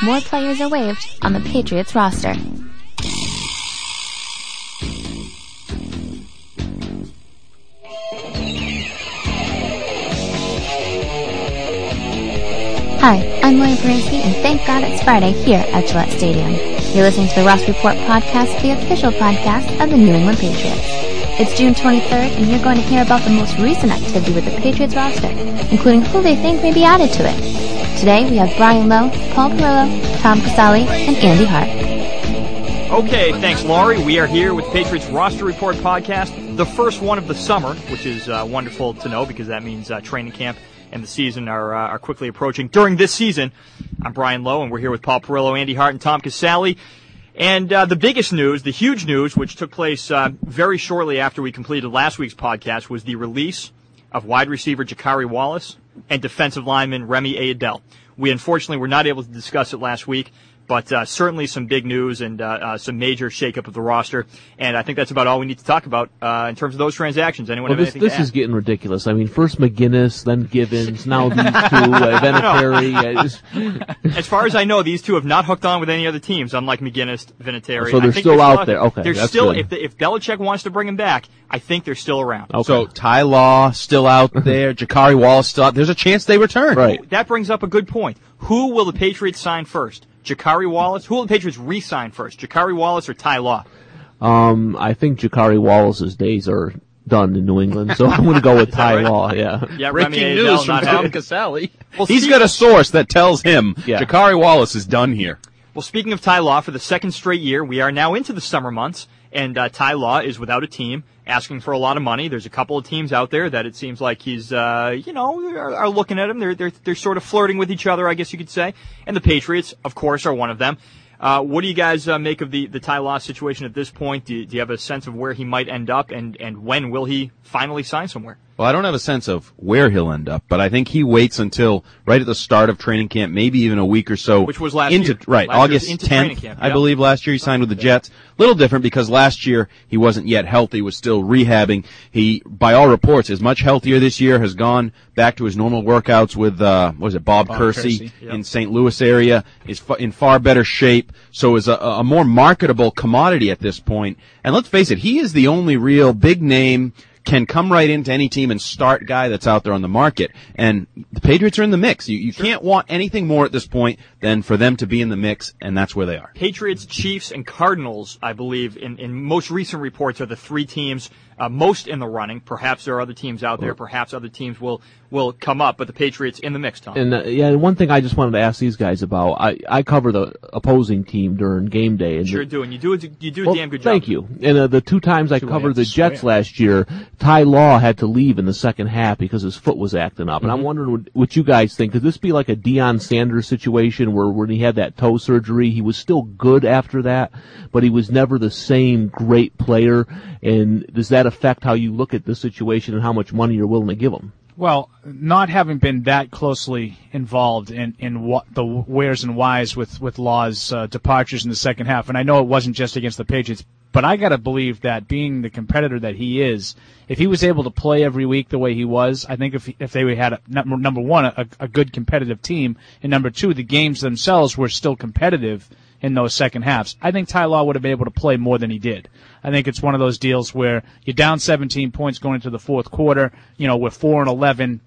more players are waived on the Patriots roster. Hi, I'm William Perinsky, and thank God it's Friday here at Gillette Stadium. You're listening to the Roster Report podcast, the official podcast of the New England Patriots. It's June 23rd, and you're going to hear about the most recent activity with the Patriots roster, including who they think may be added to it. Today, we have Brian Lowe, Paul Perillo, Tom Casale, and Andy Hart. Okay, thanks, Laurie. We are here with the Patriots Roster Report podcast, the first one of the summer, which is wonderful to know because that means training camp and the season are quickly approaching. During this season, I'm Brian Lowe, and we're here with Paul Perillo, Andy Hart, and Tom Casale. And the biggest news, the huge news, which took place very shortly after we completed last week's podcast, was the release of wide receiver Jakari Wallace and defensive lineman Remy Ayodele. We unfortunately were not able to discuss it last week, but certainly some big news and some major shakeup of the roster. And I think that's about all we need to talk about in terms of those transactions. Anyone have anything to add? This is getting ridiculous. I mean, first McGinnis, then Givens, now these two, Vinatieri. As far as I know, these two have not hooked on with any other teams, unlike McGinnis, Vinatieri. So they're still out there. Okay, they're that's still, good. If Belichick wants to bring them back, I think they're still around. Okay. So Ty Law still out there, Jakari Wallace still out. There's a chance they return. Right. That brings up a good point. Who will the Patriots sign first? Jakari Wallace? Who will the Patriots re-sign first? Jakari Wallace or Ty Law? I think Jakari Wallace's days are done in New England, so I'm going to go with Ty right? Law, yeah. Breaking news from Tom Casale. Well, He's got a source that tells him Yeah. Jakari Wallace is done here. Well, speaking of Ty Law, for the second straight year, we are now into the summer months, and Ty Law is without a team, asking for a lot of money. There's a couple of teams out there that it seems like he's, are looking at him. They're sort of flirting with each other, I guess you could say. And the Patriots, of course, are one of them. What do you guys make of the Ty Law situation at this point? Do you have a sense of where he might end up, and when will he finally sign somewhere? Well, I don't have a sense of where he'll end up, but I think he waits until right at the start of training camp, maybe even a week or so. Which was last year. Right, August into training 10th, camp, I believe last year he signed with the Jets. A little different because last year he wasn't yet healthy, was still rehabbing. He, by all reports, is much healthier this year, has gone back to his normal workouts with, Bob Kersey in St. Louis area, is in far better shape, so is a more marketable commodity at this point. And let's face it, he is the only real big name, can come right into any team and start guy that's out there on the market. And the Patriots are in the mix. You can't want anything more at this point than for them to be in the mix, and that's where they are. Patriots, Chiefs, and Cardinals, I believe, in most recent reports, are the three teams most in the running. Perhaps there are other teams out there. Perhaps other teams will come up, but the Patriots in the mix, Tom. And one thing I just wanted to ask these guys about, I cover the opposing team during game day. And sure do, and you do a damn good job. Thank you. And the two times I covered the Jets last year, Ty Law had to leave in the second half because his foot was acting up. And I'm wondering what you guys think. Could this be like a Deion Sanders situation where when he had that toe surgery, he was still good after that, but he was never the same great player? And does that affect how you look at the situation and how much money you're willing to give him? Well, not having been that closely involved in what the wheres and whys with Law's departures in the second half, and I know it wasn't just against the Patriots, but I got to believe that being the competitor that he is, if he was able to play every week the way he was, I think if they had, number one, a good competitive team, and number two, the games themselves were still competitive in those second halves, I think Ty Law would have been able to play more than he did. I think it's one of those deals where you're down 17 points going into the fourth quarter, we're 4-11.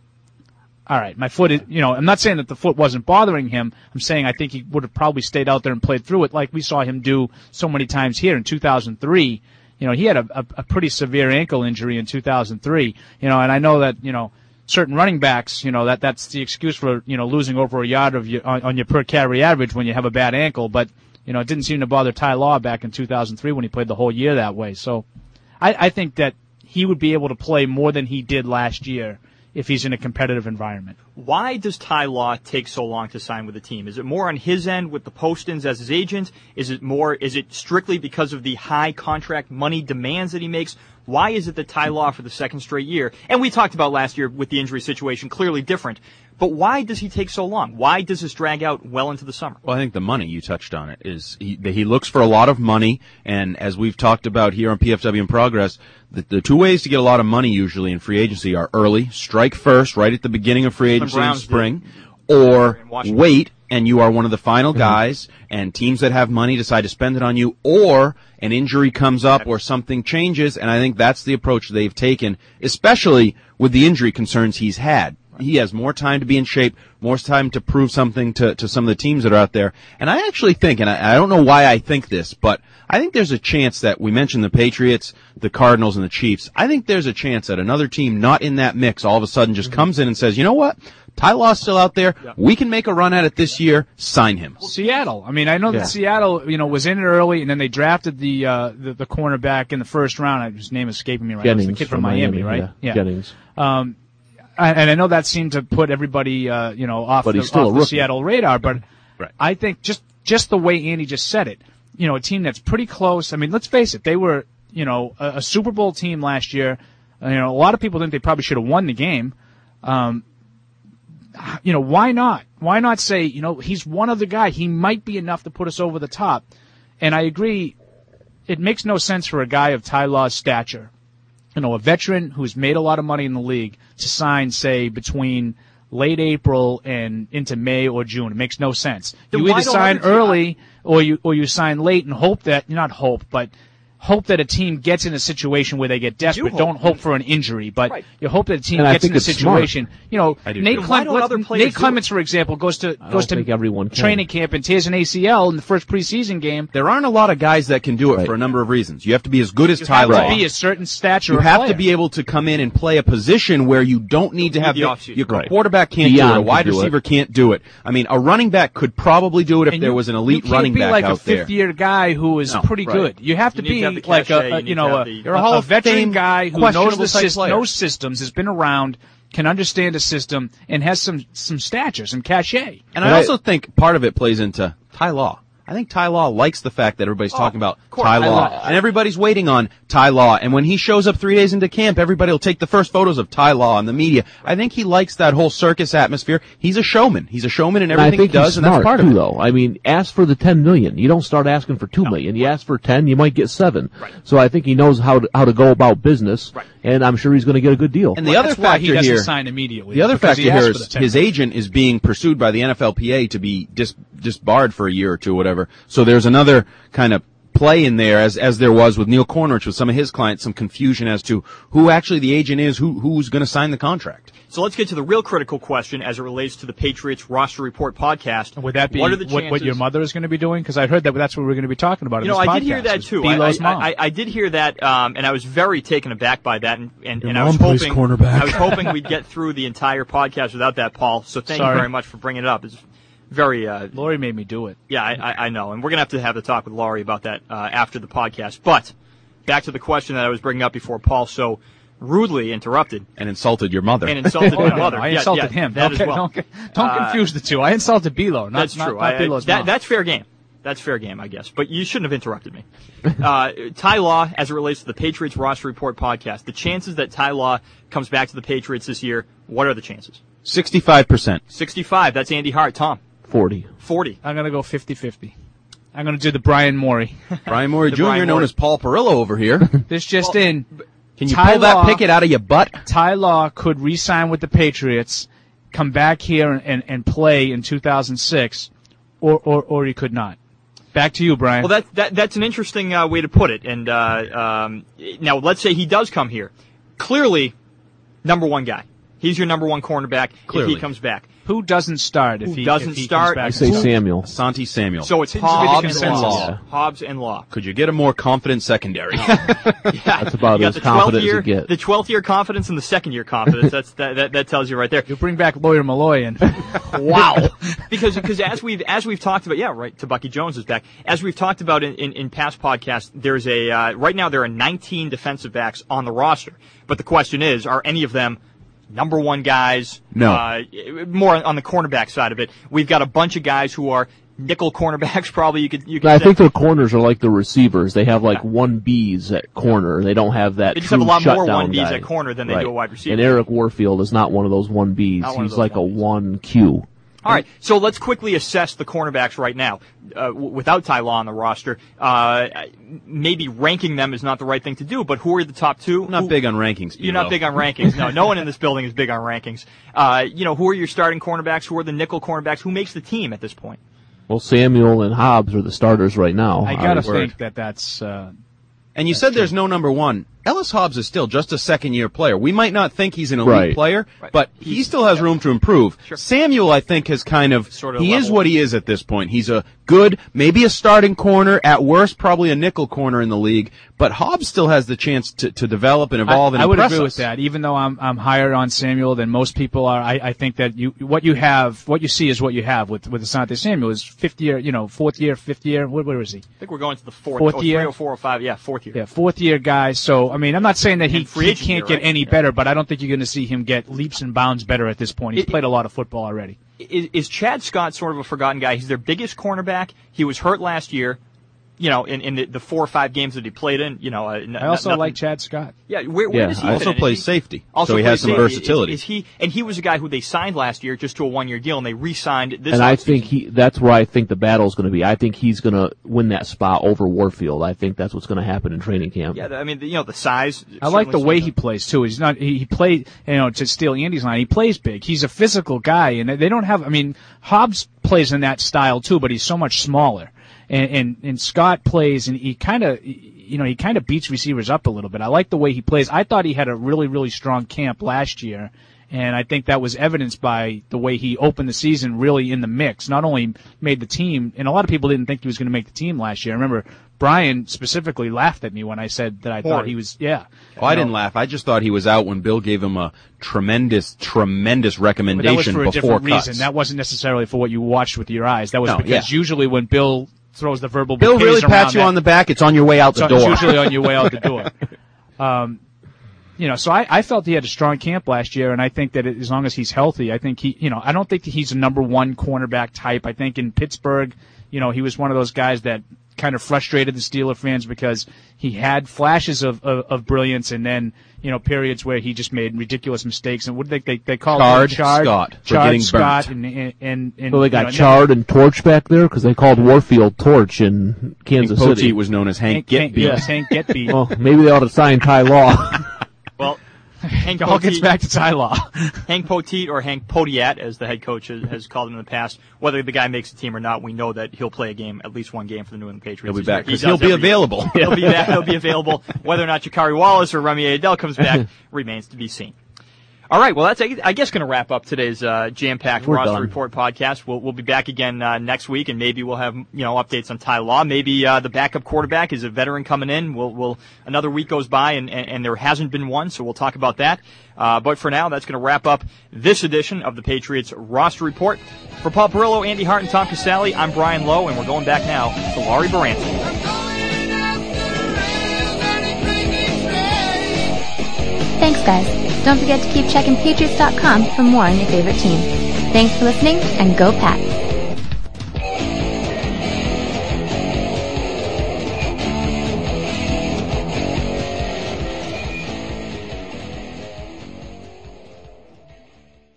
All right, my foot is, I'm not saying that the foot wasn't bothering him. I'm saying I think he would have probably stayed out there and played through it like we saw him do so many times here in 2003. He had a pretty severe ankle injury in 2003, and I know that, certain running backs, that's the excuse for, losing over a yard on your per carry average when you have a bad ankle, but it didn't seem to bother Ty Law back in 2003 when he played the whole year that way. So I think that he would be able to play more than he did last year if he's in a competitive environment. Why does Ty Law take so long to sign with the team? Is it more on his end with the Postons as his agent? Is it strictly because of the high contract money demands that he makes? Why is it that Ty Law for the second straight year, and we talked about last year with the injury situation, clearly different, but why does he take so long? Why does this drag out well into the summer? Well, I think the money, you touched on it, is he looks for a lot of money, and as we've talked about here on PFW in Progress, the two ways to get a lot of money usually in free agency are early, strike first, right at the beginning of free agency in spring, or wait and you are one of the final guys, and teams that have money decide to spend it on you, or an injury comes up or something changes, and I think that's the approach they've taken, especially with the injury concerns he's had. He has more time to be in shape, more time to prove something to some of the teams that are out there. And I actually think, and I don't know why I think this, but I think there's a chance that we mentioned the Patriots, the Cardinals, and the Chiefs. I think there's a chance that another team not in that mix all of a sudden just comes in and says, you know what? Ty Law's still out there. Yep. We can make a run at it this year. Sign him. Seattle. I mean, I know that Seattle, was in it early, and then they drafted the cornerback in the first round. His name is escaping me right now. It's the kid from Miami, right? Yeah. Jennings. And I know that seemed to put everybody, off the Seattle radar. But I think just the way Andy just said it, a team that's pretty close. I mean, let's face it, they were, a Super Bowl team last year. A lot of people think they probably should have won the game. Why not? Why not say, he's one other guy. He might be enough to put us over the top. And I agree, it makes no sense for a guy of Ty Law's stature, a veteran who's made a lot of money in the league, to sign, say, between late April and into May or June. It makes no sense. You either sign early or you sign late and hope that a team gets in a situation where they get desperate. Don't hope for an injury, but you hope that a team gets in a situation. Nate Clements, for example, goes to training camp and tears an ACL in the first preseason game. There aren't a lot of guys that can do it for a number of reasons. You have to be as good as Ty Law. You have to be a certain stature. You have to be able to come in and play a position where you don't need to have your quarterback can't do it. A wide receiver can't do it. I mean, a running back could probably do it if there was an elite running back out there. You can't be like a fifth-year guy who is pretty good. You have to be like you're a Hall of Fame guy who knows systems, has been around, can understand a system, and has some stature, some cachet. And I also think part of it plays into Ty Law. I think Ty Law likes the fact that everybody's talking about Ty Law, and everybody's waiting on Ty Law. And when he shows up 3 days into camp, everybody will take the first photos of Ty Law in the media. I think he likes that whole circus atmosphere. He's a showman. He's a showman in everything he does, and that's part of it. Though. I mean, ask for the $10 million. You don't start asking for $2 million. You ask for 10, you might get 7. Right. So I think he knows how to go about business, and I'm sure he's going to get a good deal. And the other factor he doesn't sign immediately. The other factor here is his agent is being pursued by the NFLPA to be disbarred for a year or two, whatever. So there's another kind of play in there, as there was with Neil Cornrich with some of his clients, some confusion as to who actually the agent is, who's going to sign the contract. So let's get to the real critical question as it relates to the Patriots Roster Report podcast. Would that be what your mother is going to be doing? Because I heard that's what we're going to be talking about in this podcast. I did hear that too. I did hear that, and I was very taken aback by that, and I was hoping we'd get through the entire podcast without that, Paul. So thank you very much for bringing it up. It's very. Laurie made me do it. Yeah, I know, and we're going to have the talk with Laurie about that after the podcast. But back to the question that I was bringing up before Paul so rudely interrupted and insulted your mother. I insulted him. That as well. Don't confuse the two. I insulted Bilo. That's true. Not Bilo's mom. That's fair game. That's fair game, I guess. But you shouldn't have interrupted me. Ty Law, as it relates to the Patriots Roster Report podcast, the chances that Ty Law comes back to the Patriots this year, what are the chances? 65%. 65. That's Andy Hart. Tom? 40. I'm going to go 50-50. I'm going to do the Brian Morey. Brian Morey Jr., known as Paul Perillo over here. This just in. Can you pull that picket out of your butt? Ty Law could re-sign with the Patriots, come back here and play in 2006, or he could not. Back to you, Brian. Well, that's an interesting way to put it. And now, let's say he does come here. Clearly, number one guy. He's your number one cornerback if he comes back. Who doesn't start if he doesn't start? Comes I back? say Samuel. Asante Samuel. So it's Hobbs and Law. Yeah. Hobbs and Law. Could you get a more confident secondary? That's about as confident as you get. The 12th year confidence and the second year confidence. That tells you right there. You bring back Lawyer Malloy and wow. Because as we've talked about, Tabucky Jones is back. As we've talked about in past podcasts, there's right now there are 19 defensive backs on the roster. But the question is, are any of them number one guys? No. More on the cornerback side of it. We've got a bunch of guys who are nickel cornerbacks. Probably you could. I think their corners are like the receivers. They have like 1Bs at corner. They don't have that. They just have a lot more 1Bs guy at corner than they do a wide receiver. And Eric Warfield is not one of those 1Bs. He's like a 1Q. All right, so let's quickly assess the cornerbacks right now. Without Ty Law on the roster, maybe ranking them is not the right thing to do, but who are the top two? I'm not big on rankings. You're not big on rankings. No one in this building is big on rankings. Who are your starting cornerbacks? Who are the nickel cornerbacks? Who makes the team at this point? Well, Samuel and Hobbs are the starters right now. I gotta think that's. And you said there's no number one. Ellis Hobbs is still just a second-year player. We might not think he's an elite player, but he still has room to improve. Sure. Samuel, I think, has kind of, he is level. what he is at this point. He's a good, maybe a starting corner, at worst probably a nickel corner in the league, but Hobbs still has the chance to develop and evolve and I would impress agree us. with that. Even though I'm higher on Samuel than most people are, I think that what you see is what you have with Asante Samuel. Is fifth year, fourth year, fifth year. Where is he? I think we're going to the fourth year. 3 or 4 or 5. Yeah, fourth year. Yeah, fourth year guy. So, I mean, I'm not saying that he free can't agent get year, right? any better, but I don't think you're going to see him get leaps and bounds better at this point. He's played a lot of football already. Is Chad Scott sort of a forgotten guy? He's their biggest cornerback. He was hurt last year. In the 4 or 5 games that he played in, I also like Chad Scott. Yeah, where does he fit also in? plays safety, also so he has some versatility. He was a guy who they signed last year just to a 1-year deal, and they re-signed this. And I think that's where I think the battle's going to be. I think he's going to win that spot over Warfield. I think that's what's going to happen in training camp. Yeah, I mean, the size. I like the way he plays too. He's not. He played. To steal Andy's line, he plays big. He's a physical guy, and they don't have. I mean, Hobbs plays in that style too, but he's so much smaller. And Scott plays, and he kind of beats receivers up a little bit. I like the way he plays. I thought he had a really, really strong camp last year, and I think that was evidenced by the way he opened the season really in the mix. Not only made the team, and a lot of people didn't think he was going to make the team last year. I remember Brian specifically laughed at me when I said that I thought he was, Oh, I didn't laugh. I just thought he was out when Bill gave him a tremendous recommendation but that was for a different cuts. reason. That wasn't necessarily for what you watched with your eyes. That was because usually when Bill throws the verbal Bill bouquets really pats around you on the back. It's on your way out the door. It's usually on your way out the door. So I felt he had a strong camp last year, and I think that as long as he's healthy, I think I don't think that he's a number one cornerback type. I think in Pittsburgh, he was one of those guys that kind of frustrated the Steeler fans because he had flashes of brilliance and then, periods where he just made ridiculous mistakes. And what did they call it? Charred Scott for Charred getting Scott burnt. And so they got Charred and Torch back there because they called Warfield Torch in Kansas Hank City. Poteet was known as Hank Get Beat. Yes, Hank Get Beat. Well, maybe they ought to sign Ty Law. Well, It all gets back to Ty Law. Hank Poteet or Hank Potiat, as the head coach has called him in the past. Whether the guy makes the team or not, we know that he'll play at least one game for the New England Patriots. He'll be back because he'll be available. He'll be back. He'll be available. Whether or not Jakari Wallace or Remy Adele comes back remains to be seen. All right, well, that's, I guess, going to wrap up today's jam-packed Roster Report podcast. We'll be back again next week, and maybe we'll have updates on Ty Law. Maybe the backup quarterback is a veteran coming in. We'll another week goes by, and there hasn't been one, so we'll talk about that. But for now, that's going to wrap up this edition of the Patriots Roster Report. For Paul Perillo, Andy Hart, and Tom Casale, I'm Brian Lowe, and we're going back now to Laurie Baranski. Thanks, guys. Don't forget to keep checking Patriots.com for more on your favorite team. Thanks for listening, and go Pats!